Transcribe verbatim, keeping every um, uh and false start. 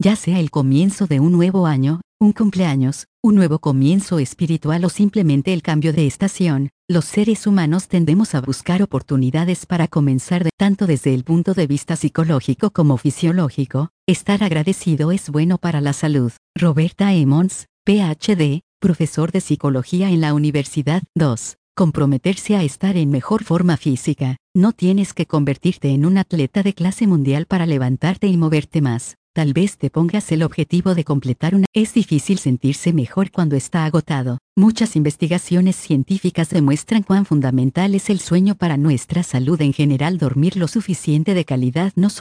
Ya sea el comienzo de un nuevo año, un cumpleaños, un nuevo comienzo espiritual o simplemente el cambio de estación, los seres humanos tendemos a buscar oportunidades para comenzar de tanto desde el punto de vista psicológico como fisiológico. Estar agradecido es bueno para la salud. Roberta Emmons, P H D, profesor de psicología en la Universidad. dos. Comprometerse a estar en mejor forma física. No tienes que convertirte en un atleta de clase mundial para levantarte y moverte más. Tal vez te pongas el objetivo de completar una... Es difícil sentirse mejor cuando está agotado. Muchas investigaciones científicas demuestran cuán fundamental es el sueño para nuestra salud en general. Dormir lo suficiente de calidad no solo